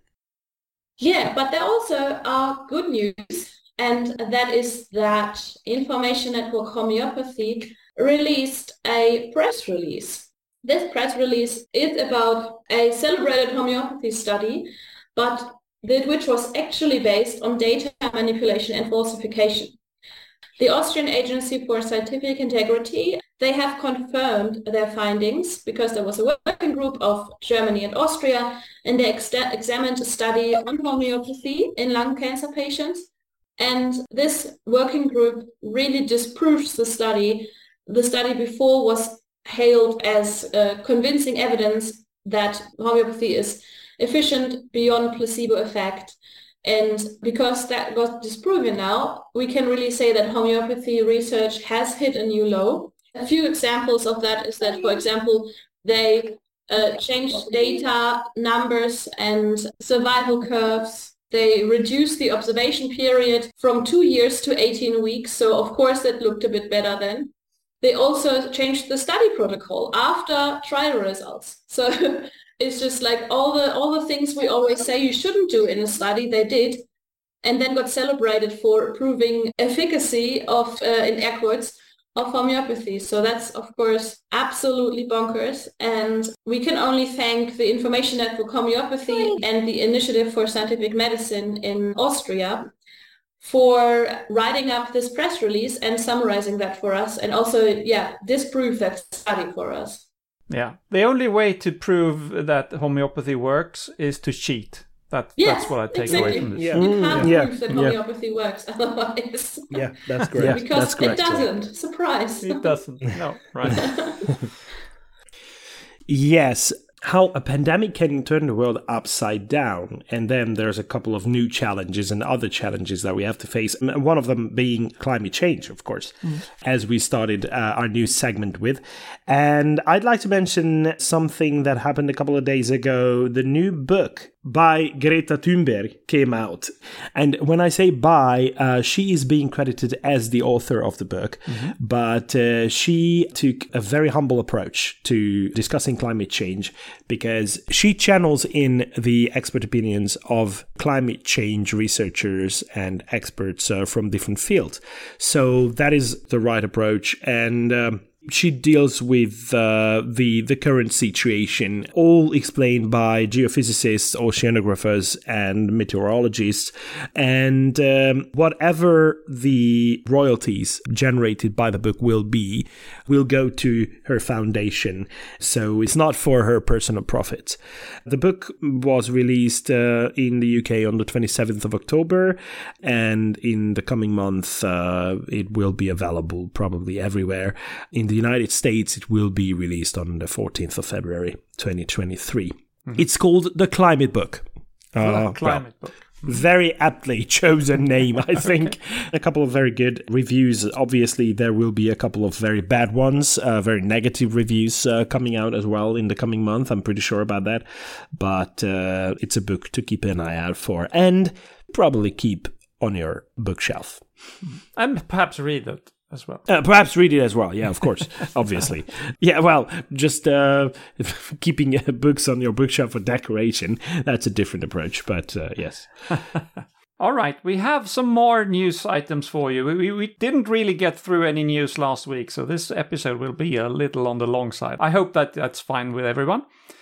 Yeah, but there also are good news. And that is that Information Network Homeopathy released a press release. This press release is about a celebrated homeopathy study, but which was actually based on data manipulation and falsification. The Austrian Agency for Scientific Integrity, they have confirmed their findings because there was a working group of Germany and Austria, and they ex- examined a study on homeopathy in lung cancer patients. And this working group really disproves the study. The study before was hailed as uh, convincing evidence that homeopathy is efficient beyond placebo effect. And because that got disproven now, we can really say that homeopathy research has hit a new low. A few examples of that is that, for example, they uh, changed data, numbers, and survival curves. They reduced the observation period from two years to eighteen weeks. So of course that looked a bit better then. They also changed the study protocol after trial results. So it's just like all the all the things we always say you shouldn't do in a study, they did, and then got celebrated for proving efficacy of, uh, in air quotes, of homeopathy. So that's, of course, absolutely bonkers. And we can only thank the Information Network Homeopathy and the Initiative for Scientific Medicine in Austria for writing up this press release and summarizing that for us, and also, yeah, disprove that study for us. Yeah. The only way to prove that homeopathy works is to cheat. That, yes, that's what I take exactly. away from this. Yeah. You can't yeah. prove that yeah. homeopathy works otherwise. Yeah, that's great. Yeah, because that's correct, it doesn't. Yeah. Surprise. It doesn't. No, right. Yes, how a pandemic can turn the world upside down. And then there's a couple of new challenges and other challenges that we have to face. And one of them being climate change, of course, mm. as we started uh, our new segment with. And I'd like to mention something that happened a couple of days ago. The new book by Greta Thunberg came out. And when I say by, uh, she is being credited as the author of the book, mm-hmm. but uh, she took a very humble approach to discussing climate change because she channels in the expert opinions of climate change researchers and experts uh, from different fields. So that is the right approach. And um, she deals with uh, the the current situation, all explained by geophysicists, oceanographers, and meteorologists. And um, whatever the royalties generated by the book will be, will go to her foundation. So it's not for her personal profit. The book was released uh, in the U K on the twenty-seventh of October, and in the coming month, uh, it will be available probably everywhere. In the United States, it will be released on the fourteenth of February, twenty twenty-three. Mm-hmm. It's called The Climate Book. Uh, Climate well, Book. Very aptly chosen name, I think. Okay. A couple of very good reviews. Obviously, there will be a couple of very bad ones, uh, very negative reviews uh, coming out as well in the coming month. I'm pretty sure about that. But uh, it's a book to keep an eye out for and probably keep on your bookshelf. And perhaps read it. As well. Uh, perhaps read it as well. Yeah, of course, obviously. Yeah, well, just uh, keeping uh, books on your bookshelf for decoration, that's a different approach, but uh, yes. All right, we have some more news items for you. We, we didn't really get through any news last week, so this episode will be a little on the long side. I hope that that's fine with everyone.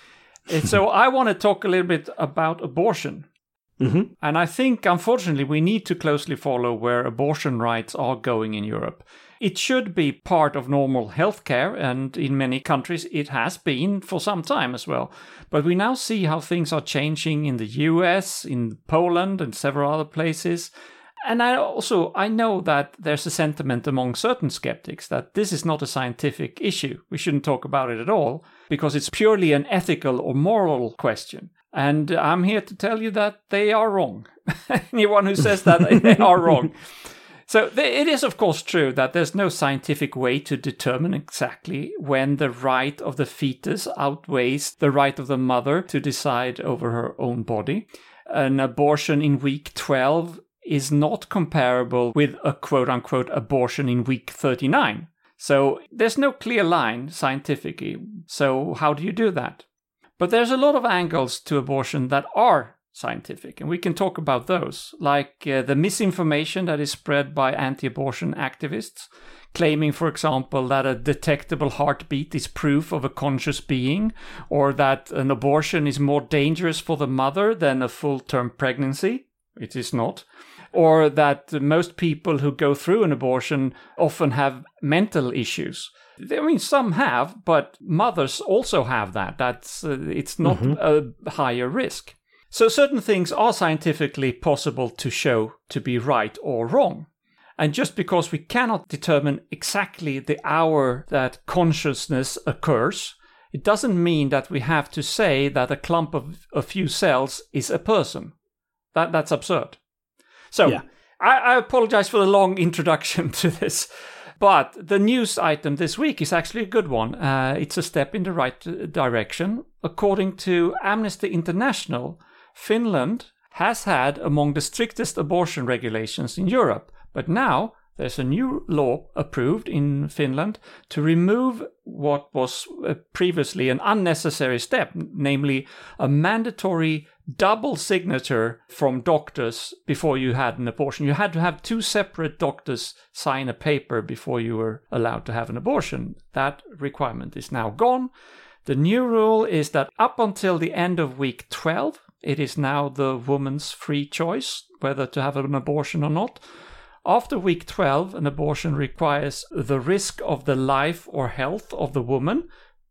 So I want to talk a little bit about abortion. Mm-hmm. And I think, unfortunately, we need to closely follow where abortion rights are going in Europe. It should be part of normal healthcare, and in many countries it has been for some time as well. But we now see how things are changing in the U S, in Poland, and several other places. And I also, I know that there's a sentiment among certain skeptics that this is not a scientific issue. We shouldn't talk about it at all, because it's purely an ethical or moral question. And I'm here to tell you that they are wrong. Anyone who says that, they are wrong. So it is, of course, true that there's no scientific way to determine exactly when the right of the fetus outweighs the right of the mother to decide over her own body. An abortion in week twelve is not comparable with a quote-unquote abortion in week thirty-nine. So there's no clear line scientifically. So how do you do that? But there's a lot of angles to abortion that are scientific, and we can talk about those, like uh, the misinformation that is spread by anti-abortion activists, claiming, for example, that a detectable heartbeat is proof of a conscious being, or that an abortion is more dangerous for the mother than a full-term pregnancy. It is not. Or that most people who go through an abortion often have mental issues. I mean, some have, but mothers also have that. That's uh, it's not mm-hmm. a higher risk. So certain things are scientifically possible to show to be right or wrong. And just because we cannot determine exactly the hour that consciousness occurs, it doesn't mean that we have to say that a clump of a few cells is a person. That That's absurd. So yeah. I, I apologize for the long introduction to this. But the news item this week is actually a good one. Uh, it's a step in the right direction. According to Amnesty International, Finland has had among the strictest abortion regulations in Europe. But now there's a new law approved in Finland to remove what was previously an unnecessary step, namely a mandatory double signature from doctors before you had an abortion. You had to have two separate doctors sign a paper before you were allowed to have an abortion. That requirement is now gone. The new rule is that up until the end of week twelve, it is now the woman's free choice whether to have an abortion or not. After week twelve, an abortion requires the risk of the life or health of the woman.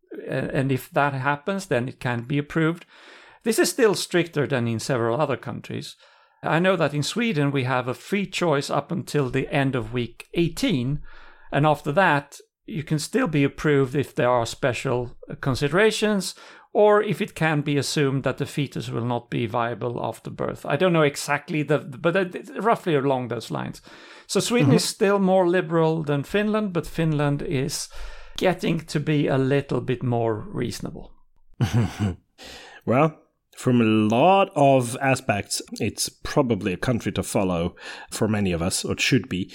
And if that happens, then it can be approved. This is still stricter than in several other countries. I know that in Sweden we have a free choice up until the end of week eighteen. And after that, you can still be approved if there are special considerations, or if it can be assumed that the fetus will not be viable after birth. I don't know exactly, the, but roughly along those lines. So Sweden mm-hmm. is still more liberal than Finland, but Finland is getting to be a little bit more reasonable. Well, From a lot of aspects, it's probably a country to follow for many of us, or it should be.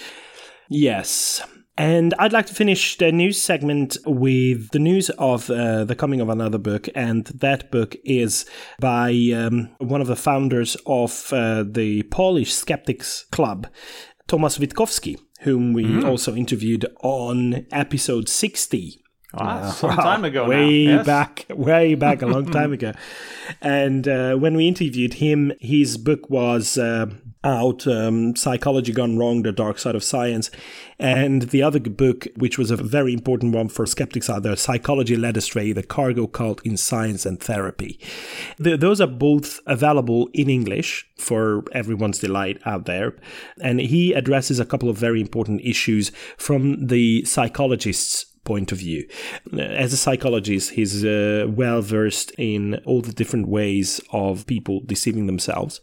Yes. And I'd like to finish the news segment with the news of uh, the coming of another book. And that book is by um, one of the founders of uh, the Polish Skeptics Club, Tomasz Witkowski, whom we mm. also interviewed on episode sixty. Wow, uh, some time ago way now. Yes. back, way back, a long time ago. And uh, when we interviewed him, his book was uh, out, um, Psychology Gone Wrong, The Dark Side of Science. And the other book, which was a very important one for skeptics out there, Psychology Led Astray, The Cargo Cult in Science and Therapy. The, those are both available in English for everyone's delight out there. And he addresses a couple of very important issues from the psychologist's point of view. As a psychologist, he's uh, well versed in all the different ways of people deceiving themselves.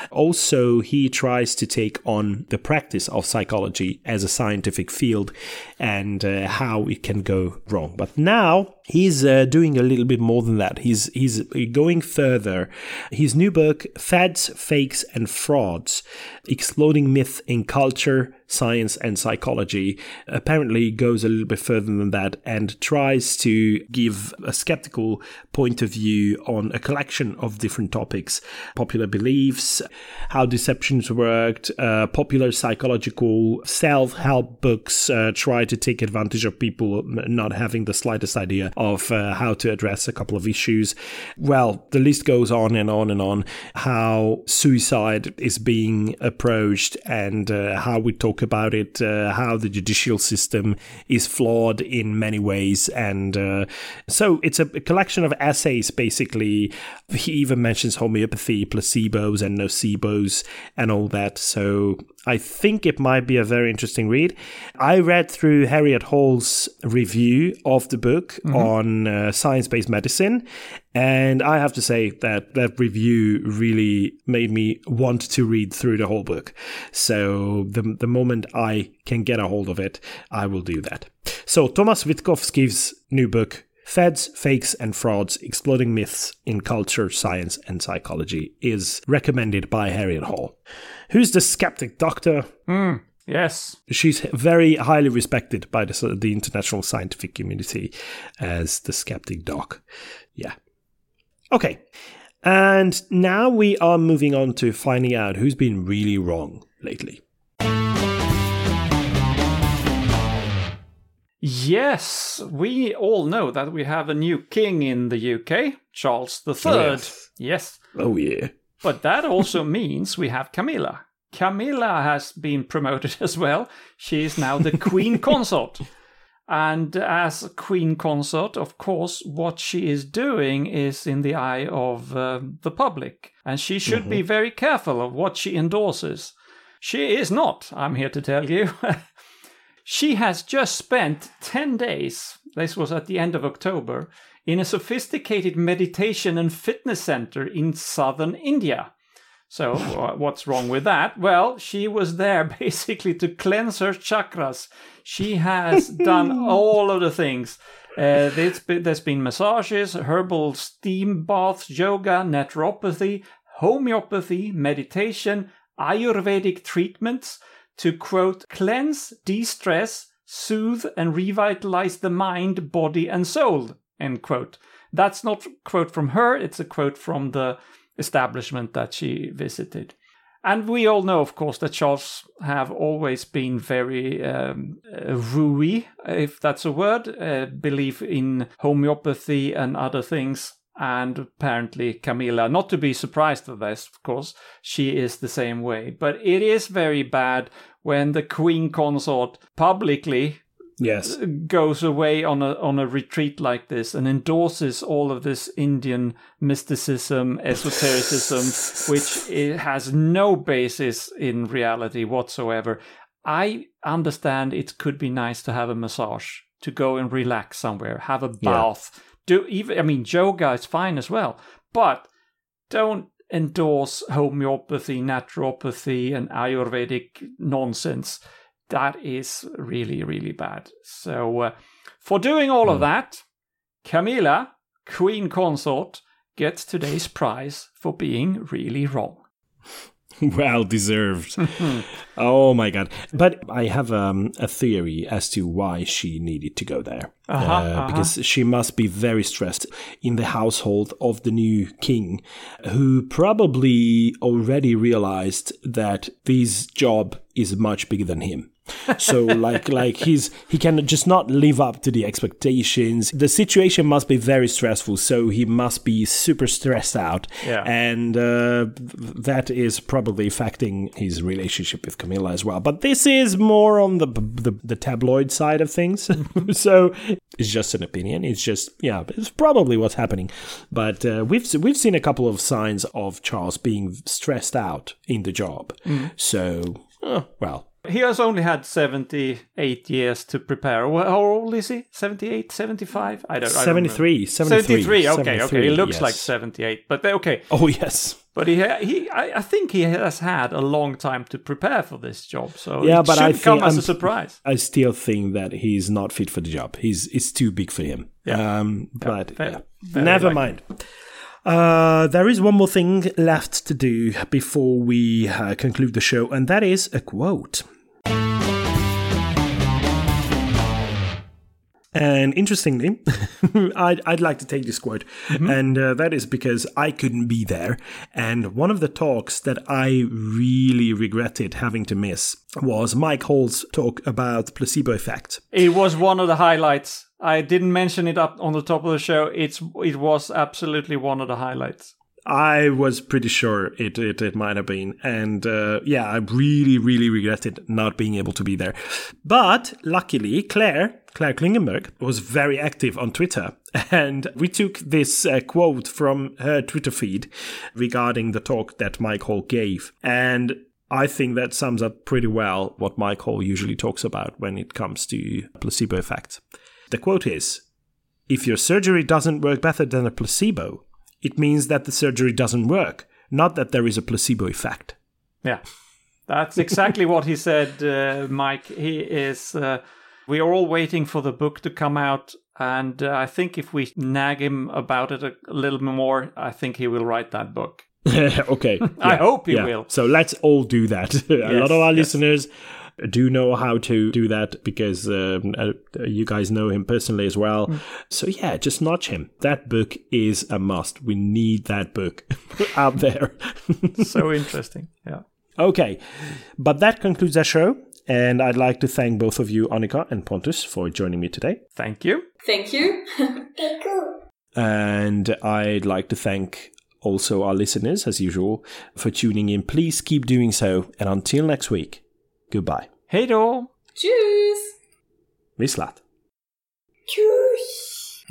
Also, he tries to take on the practice of psychology as a scientific field and uh, how it can go wrong. But now he's uh, doing a little bit more than that. He's he's going further. His new book, Fads, Fakes and Frauds, Exploding Myth in Culture, Science and Psychology, apparently goes a little bit further than that and tries to give a skeptical point of view on a collection of different topics: popular beliefs, how deceptions worked, uh, popular psychological self-help books uh, try to take advantage of people not having the slightest idea of uh, how to address a couple of issues. Well, the list goes on and on and on. How suicide is being approached and uh, how we talk about it, uh, how the judicial system is flawed in many ways. And uh, so it's a collection of essays, basically. He even mentions homeopathy, placebos and nocebos and all that. So I think it might be a very interesting read. I read through Harriet Hall's review of the book mm-hmm. on uh, science-based medicine, and I have to say that that review really made me want to read through the whole book. So the, the moment I can get a hold of it, I will do that. So Tomasz Witkowski's new book, Fads, Fakes and Frauds, Exploding Myths in Culture, Science and Psychology, is recommended by Harriet Hall. Who's the skeptic doctor? Mm, yes. She's very highly respected by the, the international scientific community as the skeptic doc. Yeah. Okay. And now we are moving on to finding out who's been really wrong lately. Yes, we all know that we have a new king in the U K, Charles the Third. Yes. yes. Oh, yeah. But that also means we have Camilla. Camilla has been promoted as well. She is now the Queen Consort. And as Queen Consort, of course, what she is doing is in the eye of uh, the public. And she should mm-hmm. be very careful of what she endorses. She is not, I'm here to tell you. She has just spent ten days, this was at the end of October, in a sophisticated meditation and fitness center in southern India. So what's wrong with that? Well, she was there basically to cleanse her chakras. She has done all of the things. Uh, there's, been, there's been massages, herbal steam baths, yoga, naturopathy, homeopathy, meditation, Ayurvedic treatments to, quote, cleanse, de-stress, soothe and revitalize the mind, body and soul, end quote. That's not a quote from her, it's a quote from the establishment that she visited. And we all know, of course, that Charles have always been very um, uh, rooey, if that's a word, uh, belief in homeopathy and other things. And apparently Camilla, not to be surprised at this, of course, she is the same way. But it is very bad when the Queen Consort publicly yes. goes away on a on a retreat like this and endorses all of this Indian mysticism, esotericism, which it has no basis in reality whatsoever. I understand it could be nice to have a massage, to go and relax somewhere, have a bath. Yeah. Do even I mean yoga is fine as well, but don't endorse homeopathy, naturopathy, and Ayurvedic nonsense. That is really, really bad. So, uh, for doing all mm. of that, Camilla, Queen Consort, gets today's prize for being really wrong. Well deserved. Oh my god. But I have um, a theory as to why she needed to go there. Uh-huh, uh, uh-huh. Because she must be very stressed in the household of the new king, who probably already realized that this job is much bigger than him. So like like he's he can just not live up to the expectations. The situation must be very stressful, so he must be super stressed out. Yeah. And uh, that is probably affecting his relationship with Camilla as well. But this is more on the the, the tabloid side of things. So it's just an opinion. It's just, yeah, it's probably what's happening. But uh, we've we've seen a couple of signs of Charles being stressed out in the job. Mm. So, uh, well. He has only had seventy-eight years to prepare. How old is he? seventy-eight, seventy-five? I don't know. seventy-three. seventy-three. seventy-three, okay, seventy-three, okay. He looks yes. like seventy-eight, but okay. Oh, yes. But he, he, I, I think he has had a long time to prepare for this job, so yeah, it but should I come think, as I'm, a surprise. I still think that he's not fit for the job. He's It's too big for him. Yeah. Um, but yeah, very, yeah. very Never likely. mind. Uh, there is one more thing left to do before we uh, conclude the show, and that is a quote. And interestingly, I'd, I'd like to take this quote, mm-hmm. and uh, that is because I couldn't be there. And one of the talks that I really regretted having to miss was Mike Hall's talk about placebo effect. It was one of the highlights. I didn't mention it up on the top of the show. It's It was absolutely one of the highlights. I was pretty sure it it, it might have been. And uh, yeah, I really, really regretted not being able to be there. But luckily, Claire, Claire Klingenberg, was very active on Twitter. And we took this uh, quote from her Twitter feed regarding the talk that Mike Hall gave. And I think that sums up pretty well what Mike Hall usually talks about when it comes to placebo effect. The quote is, "If your surgery doesn't work better than a placebo, it means that the surgery doesn't work, not that there is a placebo effect." Yeah, that's exactly what he said, uh, Mike. He is, uh, we are all waiting for the book to come out. And uh, I think if we nag him about it a, a little more, I think he will write that book. Okay. Yeah, I hope he yeah. will. So let's all do that. a Yes, lot of our yes. listeners do know how to do that because um, uh, you guys know him personally as well. Mm. So yeah, just notch him. That book is a must. We need that book out there. So interesting. Yeah. Okay, but that concludes our show. And I'd like to thank both of you, Annika and Pontus, for joining me today. Thank you. Thank you. And I'd like to thank also our listeners, as usual, for tuning in. Please keep doing so. And until next week, goodbye. Hej då! Tschüss! Vi slatt. Tschüss!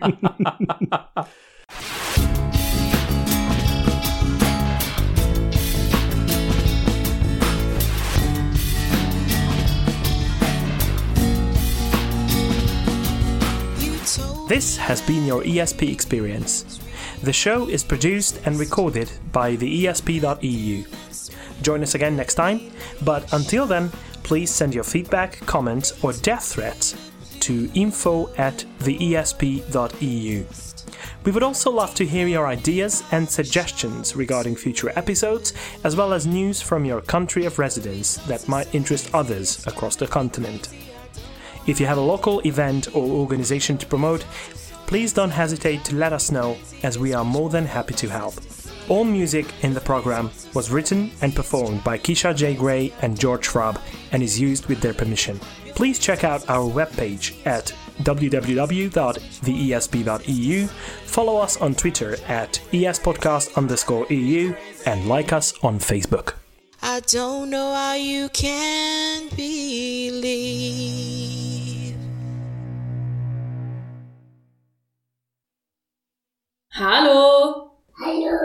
This has been your E S P experience. The show is produced and recorded by the E S P dot E U. Join us again next time, but until then, please send your feedback, comments, or death threats to info at the E S P dot E U. We would also love to hear your ideas and suggestions regarding future episodes, as well as news from your country of residence that might interest others across the continent. If you have a local event or organization to promote, please don't hesitate to let us know, as we are more than happy to help. All music in the program was written and performed by Keisha J. Gray and George Schwab and is used with their permission. Please check out our webpage at w w w dot the e s p dot e u, follow us on Twitter at espodcast underscore EU, and like us on Facebook. I don't know how you can believe. Hallo! Hello.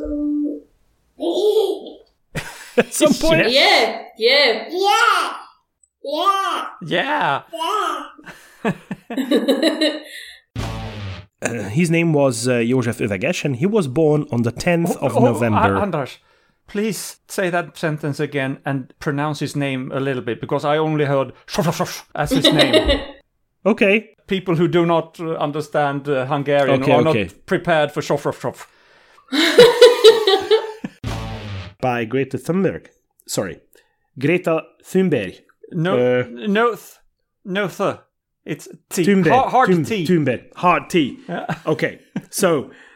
At some point. Yeah, yeah. Yeah. Yeah. Yeah! Yeah. Uh, his name was uh, József Öveges, and he was born on the tenth of Oh, November. oh, Anders, please say that sentence again and pronounce his name a little bit, because I only heard as his name. Okay. People who do not uh, understand uh, Hungarian Okay, are okay. not prepared for Shofrofrof. By Greta Thunberg. Sorry. Greta Thunberg. No, Uh, no, th- no, th. It's T. Thunberg. Hard, hard Thun- T. Thunberg. Hard T. Okay. So,